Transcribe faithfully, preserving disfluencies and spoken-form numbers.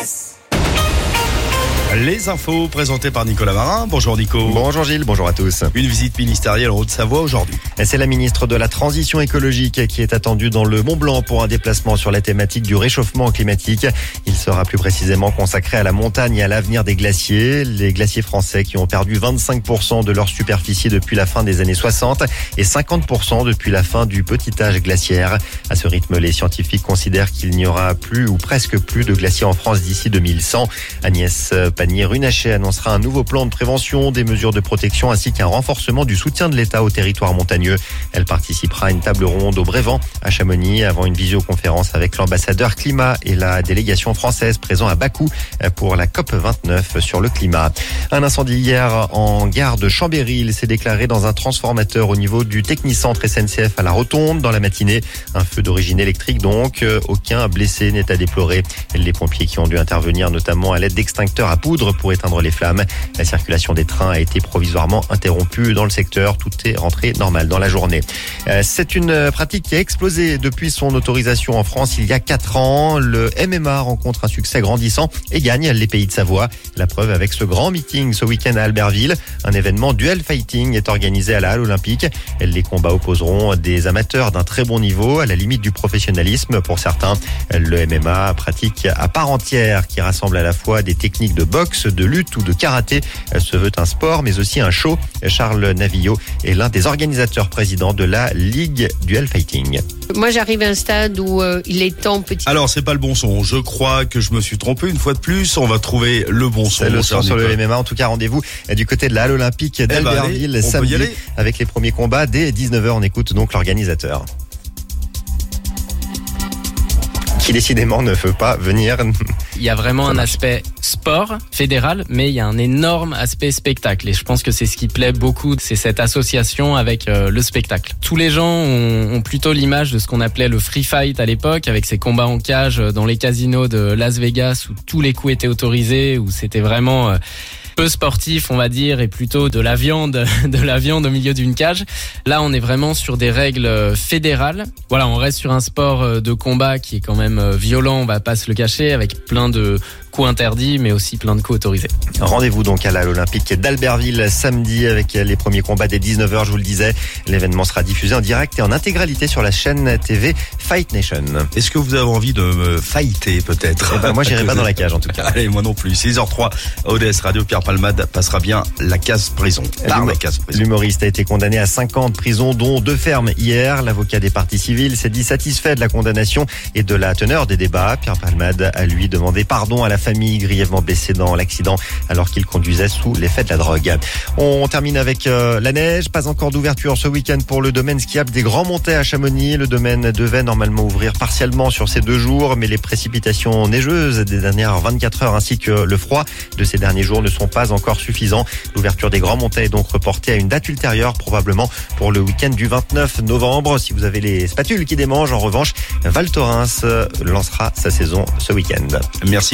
S. Les infos présentées par Nicolas Marin. Bonjour Nico. Bonjour Gilles, bonjour à tous. Une visite ministérielle en Haute-Savoie aujourd'hui. C'est la ministre de la Transition écologique qui est attendue dans le Mont-Blanc pour un déplacement sur la thématique du réchauffement climatique. Il sera plus précisément consacré à la montagne et à l'avenir des glaciers. Les glaciers français qui ont perdu vingt-cinq pour cent de leur superficie depuis la fin des années soixante et cinquante pour cent depuis la fin du petit âge glaciaire. À ce rythme, les scientifiques considèrent qu'il n'y aura plus ou presque plus de glaciers en France d'ici deux mille cent. Agnès Pannier-Runacher annoncera un nouveau plan de prévention, des mesures de protection ainsi qu'un renforcement du soutien de l'État aux territoires montagneux. Elle participera à une table ronde au Brévent à Chamonix avant une visioconférence avec l'ambassadeur climat et la délégation française présent à Bakou pour la COP vingt-neuf sur le climat. Un incendie hier en gare de Chambéry. Il s'est déclaré dans un transformateur au niveau du Technicentre S N C F à la Rotonde dans la matinée. Un feu d'origine électrique donc. Aucun blessé n'est à déplorer. Les pompiers qui ont dû intervenir notamment à l'aide d'extincteurs à poudre pour éteindre les flammes. La circulation des trains a été provisoirement interrompue dans le secteur. Tout est rentré normal dans la journée. C'est une pratique qui a explosé depuis son autorisation en France il y a quatre ans. Le M M A rencontre un succès grandissant et gagne les Pays de Savoie. La preuve avec ce grand meeting ce week-end à Albertville. Un événement duel fighting est organisé à la Halle Olympique. Les combats opposeront des amateurs d'un très bon niveau, à la limite du professionnalisme pour certains. Le M M A, pratique à part entière qui rassemble à la fois des techniques de boxe, de lutte ou de karaté, se veut un sport mais aussi un show. Charles Navillot est l'un des organisateurs présidents de la Ligue Duel Fighting. Moi, j'arrive à un stade où euh, il est temps petit. Alors, c'est pas le bon son. Je crois que je me suis trompé une fois de plus. On va trouver le bon son. C'est le son sur le M M A. En tout cas, rendez-vous du côté de la Halle Olympique d'Albertville eh ben, samedi avec les premiers combats dès dix-neuf heures. On écoute donc l'organisateur, qui décidément ne veut pas venir. Il y a vraiment un aspect sport fédéral, mais il y a un énorme aspect spectacle. Et je pense que c'est ce qui plaît beaucoup, c'est cette association avec euh, le spectacle. Tous les gens ont, ont plutôt l'image de ce qu'on appelait le free fight à l'époque, avec ces combats en cage dans les casinos de Las Vegas, où tous les coups étaient autorisés, où c'était vraiment... Euh, peu sportif, on va dire, et plutôt de la viande, de la viande au milieu d'une cage. Là, on est vraiment sur des règles fédérales. Voilà, on reste sur un sport de combat qui est quand même violent, on va pas se le cacher, avec plein de coups interdits, mais aussi plein de coups autorisés. Rendez-vous donc à la Halle Olympique d'Albertville samedi avec les premiers combats dès dix-neuf heures, je vous le disais. L'événement sera diffusé en direct et en intégralité sur la chaîne T V Fight Nation. Est-ce que vous avez envie de me fighter peut-être? Eh ben, moi, j'irai pas dans la cage en tout cas. Allez, moi non plus. six heures trois, O D S Radio, Pierre Palmade passera bien la case prison. Par la case prison. L'humoriste a été condamné à cinq ans de prison, dont deux fermes hier. L'avocat des parties civiles s'est dit satisfait de la condamnation et de la teneur des débats. Pierre Palmade a lui demandé pardon à la famille grièvement blessée dans l'accident alors qu'il conduisait sous l'effet de la drogue. On termine avec euh, la neige. Pas encore d'ouverture ce week-end pour le domaine skiable des Grands Montets à Chamonix. Le domaine devait normalement ouvrir partiellement sur ces deux jours, mais les précipitations neigeuses des dernières vingt-quatre heures ainsi que le froid de ces derniers jours ne sont pas encore suffisants. L'ouverture des Grands Montets est donc reportée à une date ultérieure, probablement pour le week-end du vingt-neuf novembre. Si vous avez les spatules qui démangent, en revanche, Val Thorens lancera sa saison ce week-end. Merci.